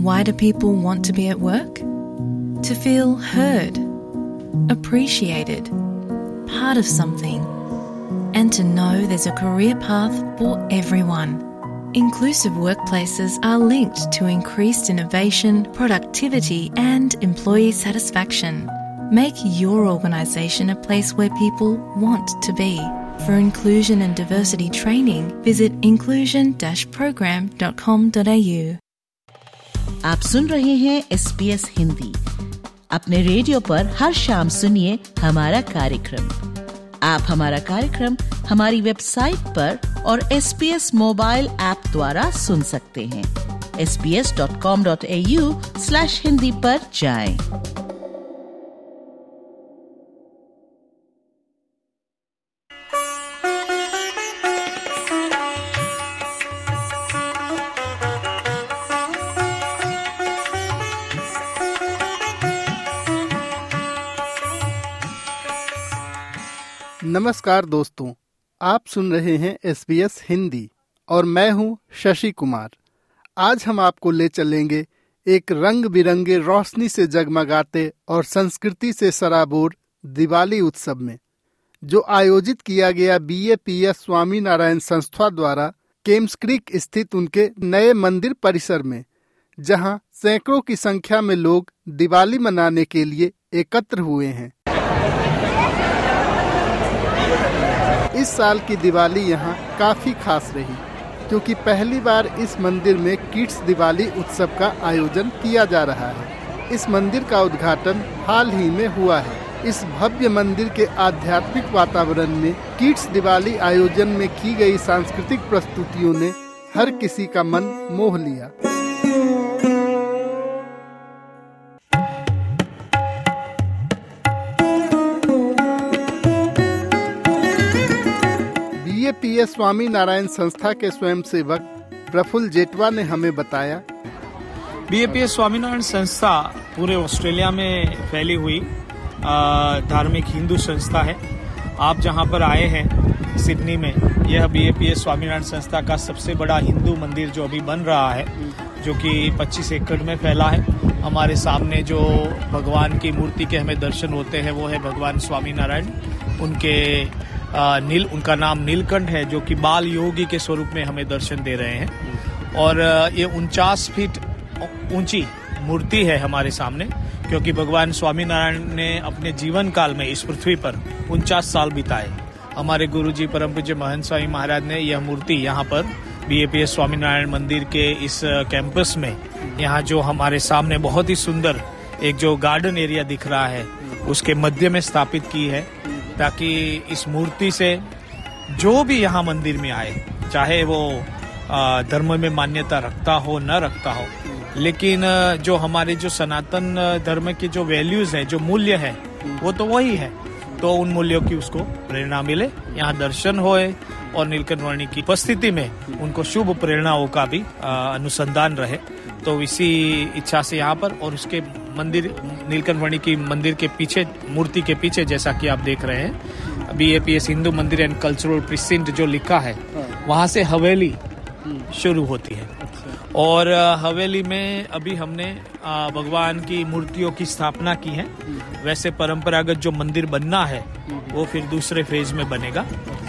Why do people want to be at work? To feel heard, appreciated, part of something, and to know there's a career path for everyone. Inclusive workplaces are linked to increased innovation, productivity, and employee satisfaction. Make your organisation a place where people want to be. For inclusion and diversity training, visit inclusion-program.com.au. आप सुन रहे हैं SBS Hindi. अपने radio पर हर शाम सुनिए हमारा कार्यक्रम। आप हमारा कार्यक्रम हमारी वेबसाइट पर और SBS मोबाइल ऐप द्वारा सुन सकते हैं। sbs.com.au/hindi पर जाएं। नमस्कार दोस्तों, आप सुन रहे हैं SBS हिंदी और मैं हूं शशि कुमार। आज हम आपको ले चलेंगे एक रंग बिरंगे रोशनी से जगमगाते और संस्कृति से सराबोर दिवाली उत्सव में, जो आयोजित किया गया BAPS स्वामीनारायण संस्था द्वारा केम्स क्रीक स्थित उनके नए मंदिर परिसर में, जहां सैकड़ों की संख्या में लोग दिवाली मनाने के लिए एकत्र हुए हैं। इस साल की दिवाली यहाँ काफी खास रही, क्योंकि पहली बार इस मंदिर में किड्स दिवाली उत्सव का आयोजन किया जा रहा है। इस मंदिर का उद्घाटन हाल ही में हुआ है। इस भव्य मंदिर के आध्यात्मिक वातावरण में किड्स दिवाली आयोजन में की गई सांस्कृतिक प्रस्तुतियों ने हर किसी का मन मोह लिया। BAPS स्वामीनारायण संस्था के स्वयंसेवक प्रफुल्ल जेटवा ने हमें बताया, BAPS स्वामीनारायण संस्था पूरे ऑस्ट्रेलिया में फैली हुई धार्मिक हिंदू संस्था है। आप जहां पर आए हैं सिडनी में, यह BAPS स्वामीनारायण संस्था का सबसे बड़ा हिंदू मंदिर जो अभी बन रहा है, जो कि 25 एकड़ में फैला है। हमारे सामने जो भगवान की मूर्ति के हमें दर्शन होते हैं वो है भगवान स्वामीनारायण। उनका नाम नीलकंठ है, जो कि बाल योगी के स्वरूप में हमें दर्शन दे रहे हैं। और ये 49 फीट ऊंची मूर्ति है हमारे सामने, क्योंकि भगवान स्वामीनारायण ने अपने जीवन काल में इस पृथ्वी पर 49 साल बिताए। हमारे गुरुजी परम पूज्य महंत स्वामी महाराज ने यह मूर्ति यहाँ पर BAPS स्वामीनारायण मंदिर के इस कैंपस में, यहाँ जो हमारे सामने बहुत ही सुंदर एक जो गार्डन एरिया दिख रहा है, उसके मध्य में स्थापित की है, ताकि इस मूर्ति से जो भी यहाँ मंदिर में आए, चाहे वो धर्म में मान्यता रखता हो न रखता हो, लेकिन जो हमारे जो सनातन धर्म के जो वैल्यूज है, जो मूल्य है, वो तो वही है। तो उन मूल्यों की उसको प्रेरणा मिले, यहाँ दर्शन होए और नीलकंठ वर्णी की उपस्थिति में उनको शुभ प्रेरणाओं का भी अनुसंधान रहे। तो इसी इच्छा से यहाँ पर, और उसके मंदिर नीलकंठ वर्णी की मंदिर के पीछे, मूर्ति के पीछे, जैसा कि आप देख रहे हैं, BAPS हिंदू मंदिर एंड कल्चरल प्रिसिंट जो लिखा है, वहाँ से हवेली शुरू होती है। और हवेली में अभी हमने भगवान की मूर्तियों की स्थापना की है। वैसे परंपरागत जो मंदिर बनना है वो फिर दूसरे फेज में बनेगा।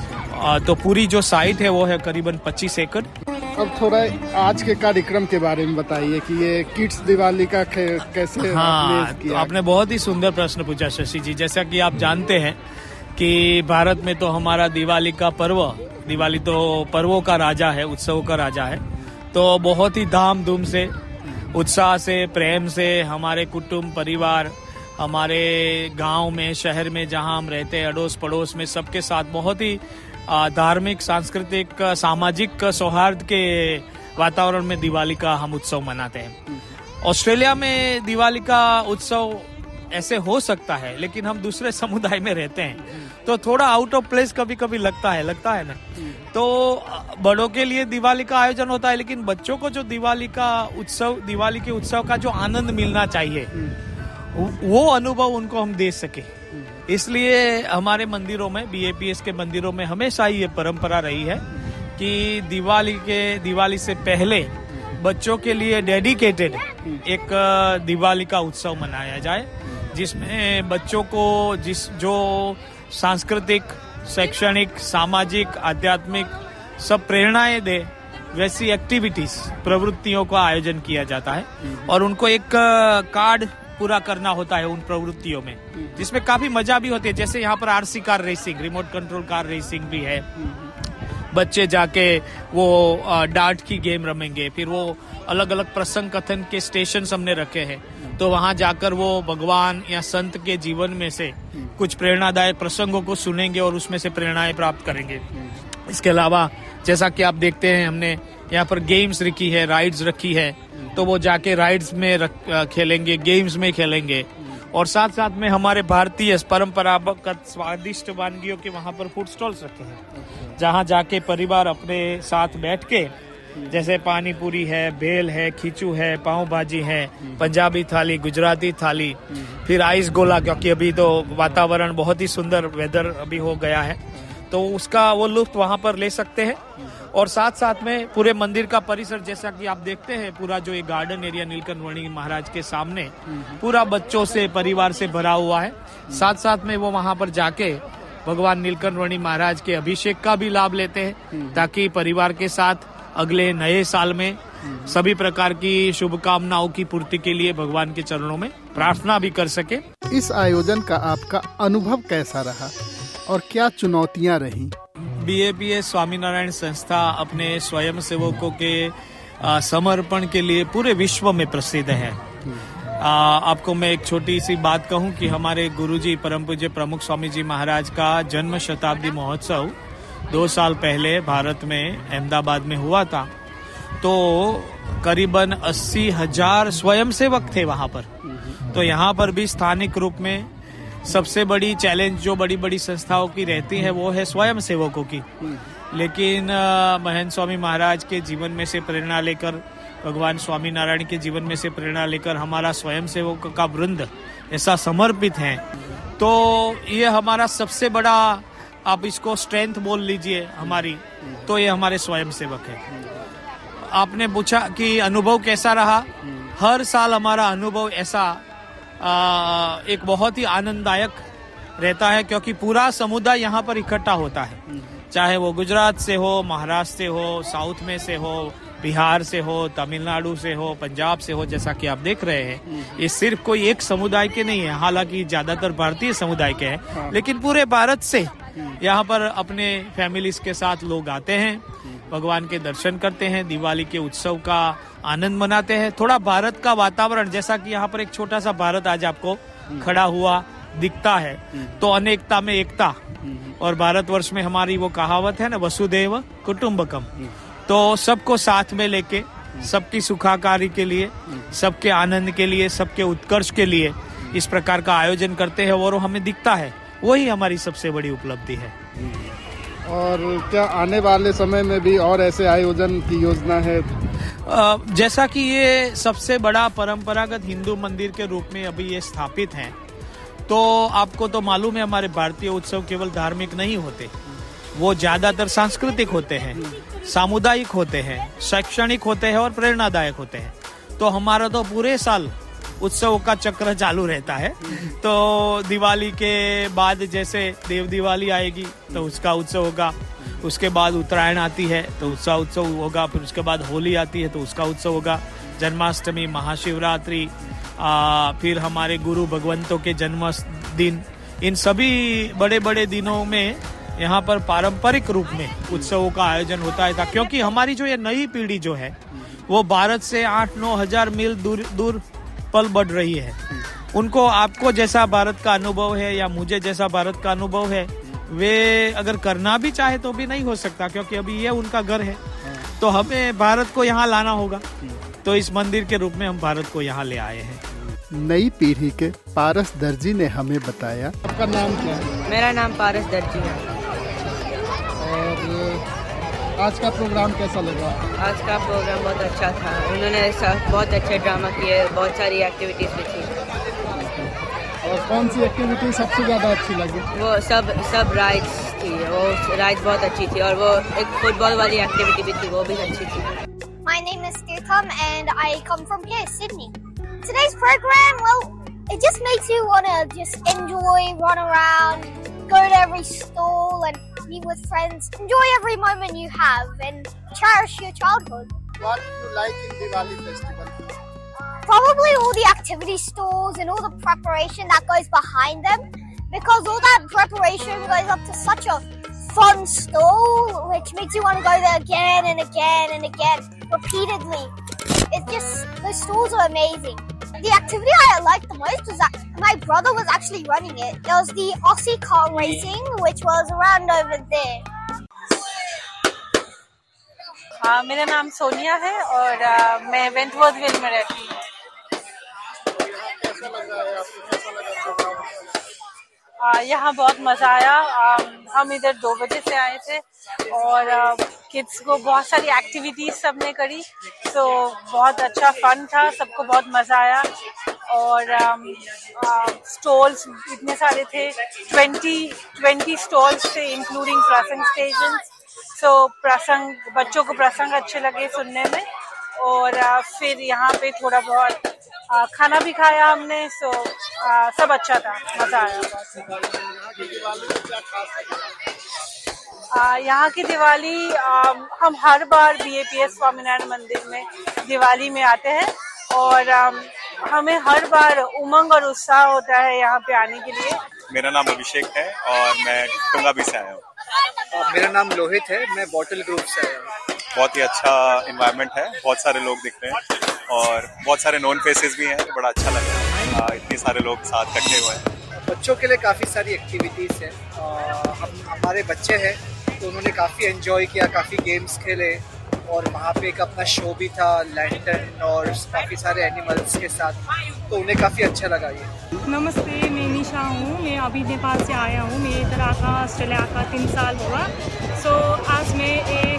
तो पूरी जो साइट है वो है करीबन 25 एकड़। अब थोड़ा आज के कार्यक्रम के बारे में बताइए कि ये किड्स दिवाली का कैसे। हाँ, तो आपने बहुत ही सुंदर प्रश्न पूछा शशि जी। जैसा कि आप जानते हैं कि भारत में तो हमारा दिवाली का पर्व, दिवाली तो पर्वों का राजा है, उत्सव का राजा है। तो बहुत ही धाम-धूम से, उत्साह से, प्रेम से हमारे कुटुंब परिवार, हमारे गांव में, शहर में जहां हम रहते हैं, अड़ोस पड़ोस में, सबके साथ बहुत ही धार्मिक, सांस्कृतिक, सामाजिक सौहार्द के वातावरण में दिवाली का हम उत्सव मनाते हैं। ऑस्ट्रेलिया में दिवाली का उत्सव ऐसे हो सकता है, लेकिन हम दूसरे समुदाय में रहते हैं, तो थोड़ा आउट ऑफ प्लेस कभी कभी लगता है ना। तो बड़ों के लिए दिवाली का आयोजन होता है, लेकिन बच्चों को जो दिवाली के उत्सव का जो आनंद मिलना चाहिए, वो अनुभव उनको हम दे सके, इसलिए हमारे मंदिरों में, BAPS के मंदिरों में हमेशा ही ये परंपरा रही है कि दिवाली से पहले बच्चों के लिए डेडिकेटेड एक दिवाली का उत्सव मनाया जाए, जिसमें बच्चों को जो सांस्कृतिक, शैक्षणिक, सामाजिक, आध्यात्मिक सब प्रेरणाएं दे, वैसी एक्टिविटीज, प्रवृत्तियों का आयोजन किया जाता है। और उनको एक कार्ड पूरा करना होता है उन प्रवृत्तियों में, जिसमें काफी मजा भी होती है। जैसे यहाँ पर RC car racing, remote control car racing भी है। बच्चे जाके वो डार्ट की गेम रमेंगे, फिर वो अलग अलग प्रसंग कथन के स्टेशन हमने रखे हैं, तो वहां जाकर वो भगवान या संत के जीवन में से कुछ प्रेरणादायक प्रसंगों को सुनेंगे और उसमें से प्रेरणाएं प्राप्त करेंगे। इसके अलावा जैसा कि आप देखते हैं, हमने यहाँ पर गेम्स रखी है, राइड्स रखी है, तो वो जाके राइड्स में खेलेंगे, गेम्स में खेलेंगे। और साथ साथ में हमारे भारतीय परंपरागत स्वादिष्ट वानगियों के वहाँ पर फूड स्टॉल्स रखे हैं, जहाँ जाके परिवार अपने साथ बैठ के, जैसे पानी पूरी है, भेल है, खींचू है, पाव भाजी है, पंजाबी थाली, गुजराती थाली, फिर आइस गोला, क्योंकि अभी तो वातावरण बहुत ही सुंदर वेदर अभी हो गया है, तो उसका वो लुत्फ वहाँ पर ले सकते हैं। और साथ साथ में पूरे मंदिर का परिसर, जैसा कि आप देखते हैं, पूरा जो ये गार्डन एरिया नीलकंठ वर्णी महाराज के सामने पूरा बच्चों से, परिवार से भरा हुआ है। साथ साथ में वो वहाँ पर जाके भगवान नीलकंठ वर्णी महाराज के अभिषेक का भी लाभ लेते हैं, ताकि परिवार के साथ अगले नए साल में सभी प्रकार की शुभकामनाओं की पूर्ति के लिए भगवान के चरणों में प्रार्थना भी कर सके। इस आयोजन का आपका अनुभव कैसा रहा और क्या चुनौतियां रही? BAPS स्वामीनारायण संस्था अपने स्वयं सेवकों के समर्पण के लिए पूरे विश्व में प्रसिद्ध है। आपको मैं एक छोटी सी बात कहूं कि हमारे गुरुजी परम पूज्य प्रमुख स्वामी जी महाराज का जन्म शताब्दी महोत्सव 2 साल पहले भारत में अहमदाबाद में हुआ था, तो करीबन 80,000 स्वयंसेवक थे वहां पर। तो यहाँ पर भी स्थानिक रूप में सबसे बड़ी चैलेंज जो बड़ी बड़ी संस्थाओं की रहती है वो है स्वयं सेवकों की। लेकिन महंत स्वामी महाराज के जीवन में से प्रेरणा लेकर, भगवान स्वामी नारायण के जीवन में से प्रेरणा लेकर हमारा स्वयं सेवकों का वृंद ऐसा समर्पित है, तो ये हमारा सबसे बड़ा, आप इसको स्ट्रेंथ बोल लीजिए हमारी, तो ये हमारे स्वयं सेवक है। आपने पूछा कि अनुभव कैसा रहा? हर साल हमारा अनुभव ऐसा एक बहुत ही आनंददायक रहता है, क्योंकि पूरा समुदाय यहाँ पर इकट्ठा होता है, चाहे वो गुजरात से हो, महाराष्ट्र से हो, साउथ में से हो, बिहार से हो, तमिलनाडु से हो, पंजाब से हो, जैसा कि आप देख रहे हैं। ये सिर्फ कोई एक समुदाय के नहीं है, हालांकि ज्यादातर भारतीय समुदाय के हैं, लेकिन पूरे भारत से यहाँ पर अपने फैमिलीज के साथ लोग आते हैं, भगवान के दर्शन करते हैं, दिवाली के उत्सव का आनंद मनाते हैं। थोड़ा भारत का वातावरण, जैसा कि यहाँ पर एक छोटा सा भारत आज आपको खड़ा हुआ दिखता है, तो अनेकता में एकता, और भारतवर्ष में हमारी वो कहावत है ना, वसुदेव कुटुंबकम, तो सबको साथ में लेके, सबकी सुखाकारी के लिए, सबके आनंद के लिए, सबके उत्कर्ष के लिए इस प्रकार का आयोजन करते हैं, और हमें दिखता है वही हमारी सबसे बड़ी उपलब्धि है। और क्या आने वाले समय में भी और ऐसे आयोजन की योजना है? जैसा कि ये सबसे बड़ा परंपरागत हिंदू मंदिर के रूप में अभी ये स्थापित है, तो आपको तो मालूम है हमारे भारतीय उत्सव केवल धार्मिक नहीं होते, वो ज्यादातर सांस्कृतिक होते हैं, सामुदायिक होते हैं, शैक्षणिक होते हैं और प्रेरणादायक होते हैं। तो हमारा तो पूरे साल उत्सव का चक्र चालू रहता है। तो दिवाली के बाद जैसे देव दिवाली आएगी तो उसका उत्सव होगा, उसके बाद उत्तरायण आती है तो उसका उत्सव होगा, फिर उसके बाद होली आती है तो उसका उत्सव होगा, जन्माष्टमी, महाशिवरात्रि, फिर हमारे गुरु भगवंतों के जन्मदिन, इन सभी बड़े बड़े दिनों में यहाँ पर पारंपरिक रूप में उत्सवों का आयोजन होता है, क्योंकि हमारी जो ये नई पीढ़ी जो है वो भारत से 8-9 हजार मील दूर पल बढ़ रही है। उनको आपको जैसा भारत का अनुभव है या मुझे जैसा भारत का अनुभव है, वे अगर करना भी चाहे तो भी नहीं हो सकता, क्योंकि अभी ये उनका घर है। तो हमें भारत को यहाँ लाना होगा, तो इस मंदिर के रूप में हम भारत को यहाँ ले आए हैं। नई पीढ़ी के पारस दर्जी ने हमें बताया। आपका नाम क्या है? मेरा नाम पारस दर्जी है। और आज का प्रोग्राम कैसा लगा? आज का प्रोग्राम बहुत अच्छा था, उन्होंने बहुत अच्छे ड्रामा किए, बहुत सारी एक्टिविटीज भी थी। और कौन सी एक्टिविटी सबसे ज़्यादा अच्छी लगी? वो सब राइड्स थी, वो राइड्स बहुत अच्छी थी, और वो एक फुटबॉल वाली एक्टिविटी भी थी, वो भी अच्छी थी। My name is Tirtham and I come from here, Sydney. Today's program, well, it just makes you want to just enjoy, run around, go to every stall and meet with friends. Enjoy every moment you have and cherish your childhood. What do you like in Diwali festival? Probably all the activity stalls and all the preparation that goes behind them, because all that preparation goes up to such a fun stall, which makes you want to go there again and again and again, repeatedly. It's just, those stalls are amazing. The activity I liked the most was that my brother was actually running it. It was the Aussie car racing, which was around over there. हाँ, मेरा नाम सोनिया है और मैं वेंटवर्थविल में रहती हूँ। यहाँ बहुत मजा आया। हम इधर 2 बजे से आए थे और किड्स को बहुत सारी एक्टिविटीज सबने करी, तो बहुत अच्छा फन था, सबको बहुत मजा आया। और स्टॉल्स इतने सारे थे, 20 स्टॉल्स थे इंक्लूडिंग प्रसंग स्टेशंस। सो प्रसंग, बच्चों को प्रसंग अच्छे लगे सुनने में। और फिर यहाँ पे थोड़ा बहुत खाना भी खाया हमने। सो सब अच्छा था, मजा आया। यहाँ की दिवाली हम हर बार BAPS स्वामीनारायण मंदिर में दिवाली में आते हैं और हमें हर बार उमंग और उत्साह होता है यहाँ पे आने के लिए। मेरा नाम अभिषेक है और मैं टुंगाबी से आया हूँ। मेरा नाम लोहित है, मैं बॉटल ग्रुप से आया हूँ। बहुत ही अच्छा एनवायरनमेंट है, बहुत सारे लोग दिख रहे हैं और बहुत सारे नॉन फेसेस भी हैं, तो बड़ा अच्छा लग रहा है। इतने सारे लोग साथ इकट्ठे हुए हैं। बच्चों के लिए काफ़ी सारी एक्टिविटीज़ हैं। हमारे बच्चे हैं तो उन्होंने काफ़ी एंजॉय किया, काफ़ी गेम्स खेले और वहाँ पे एक अपना शो भी था, लैंटर्न और काफ़ी सारे एनिमल्स के साथ, तो उन्हें काफ़ी अच्छा लगा ये। नमस्ते, मैं निशा हूँ, मैं अभी नेपाल से आया हूँ। मैं इधर आका ऑस्ट्रेलिया का 3 साल हुआ। सो आज मैं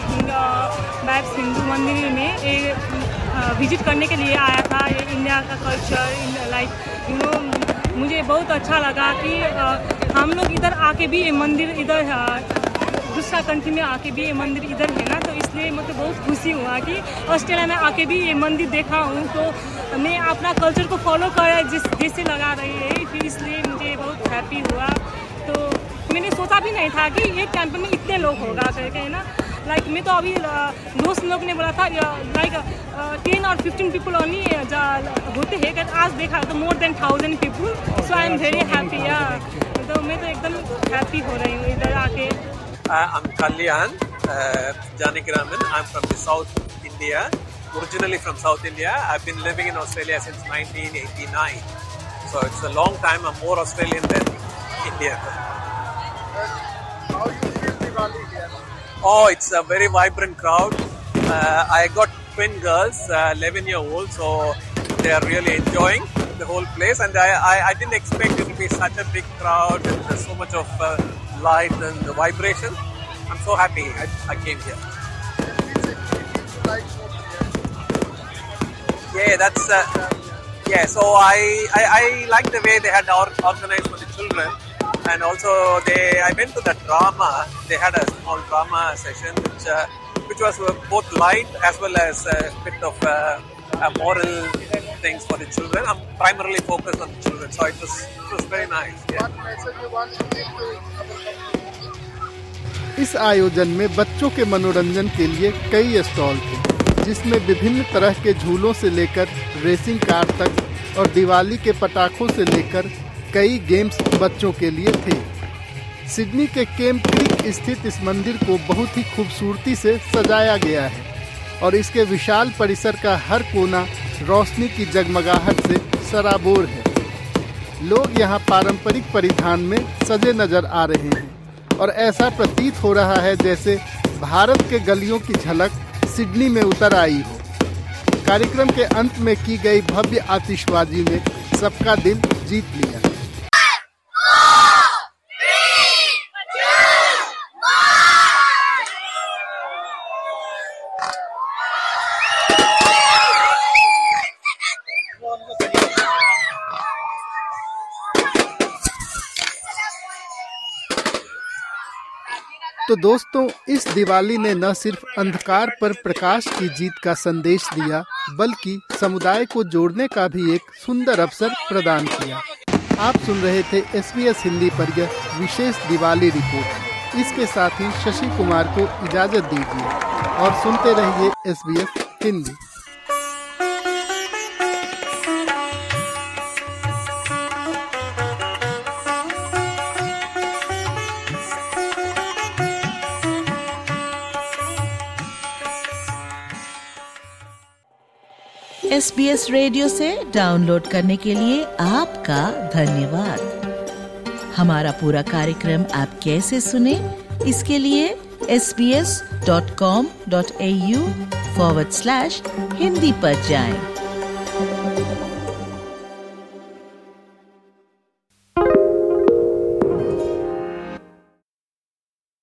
बैप्स हिंदू मंदिर में विजिट करने के लिए आया था। ये इंडिया का कल्चर, लाइक मुझे बहुत अच्छा लगा कि हम लोग इधर आके भी ये मंदिर, इधर दूसरा कंट्री में आके भी ये मंदिर इधर है ना, तो इसलिए मुझे बहुत खुशी हुआ कि ऑस्ट्रेलिया में आके भी ये मंदिर देखा हूँ। तो मैं अपना कल्चर को फॉलो कर जैसे लगा रही है, फिर इसलिए मुझे बहुत हैप्पी हुआ। तो मैंने सोचा भी नहीं था कि एक कैंप में इतने लोग होगा करके, है ना। लाइक मैं तो अभी दोस्त लोग ने बोला था लाइक 10 और 15 पीपल ओनली होते हैं, आज देखा तो more than 1000 people. So I am very happy. तो मैं तो एकदम हैप्पी हो रही हूँ इधर आके। I'm Kalyan Janikiraman. I'm from the South India, originally from South India. I've been living in Australia since 1989. So it's a long time. I'm more Australian than Indian. How do you feel Diwali here? Oh, it's a very vibrant crowd. I got twin girls, 11-year-olds, so they are really enjoying the whole place. And I didn't expect it to be such a big crowd and there's so much of light and the vibration. I'm so happy I came here. Yeah, that's yeah. So I like the way they had organized for the children, and also I went to the drama. They had a small drama session which was both light as well as a bit of moral things for the children. I'm primarily focused on the children, so it was very nice. Yeah. What message you want to give to our community? इस आयोजन में बच्चों के मनोरंजन के लिए कई stall थे, जिसमें विभिन्न तरह के झूलों से लेकर रेसिंग कार तक और दिवाली के पटाखों से लेकर कई गेम्स बच्चों के लिए थे। सिडनी के केम्प क्रीक स्थित इस मंदिर को बहुत ही खूबसूरती से सजाया गया है और इसके विशाल परिसर का हर कोना रोशनी की जगमगाहट से सराबोर है। लोग यहाँ पारंपरिक परिधान में सजे नजर आ रहे हैं और ऐसा प्रतीत हो रहा है जैसे भारत के गलियों की झलक सिडनी में उतर आई हो। कार्यक्रम के अंत में की गई भव्य आतिशबाजी ने सबका दिल जीत लिया। तो दोस्तों, इस दिवाली ने न सिर्फ अंधकार पर प्रकाश की जीत का संदेश दिया, बल्कि समुदाय को जोड़ने का भी एक सुंदर अवसर प्रदान किया। आप सुन रहे थे SBS हिंदी पर यह विशेष दिवाली रिपोर्ट। इसके साथ ही शशि कुमार को इजाजत दीजिए और सुनते रहिए SBS हिंदी। SBS रेडियो से डाउनलोड करने के लिए आपका धन्यवाद। हमारा पूरा कार्यक्रम आप कैसे सुने, इसके लिए sbs.com.au/Hindi पर जाएं।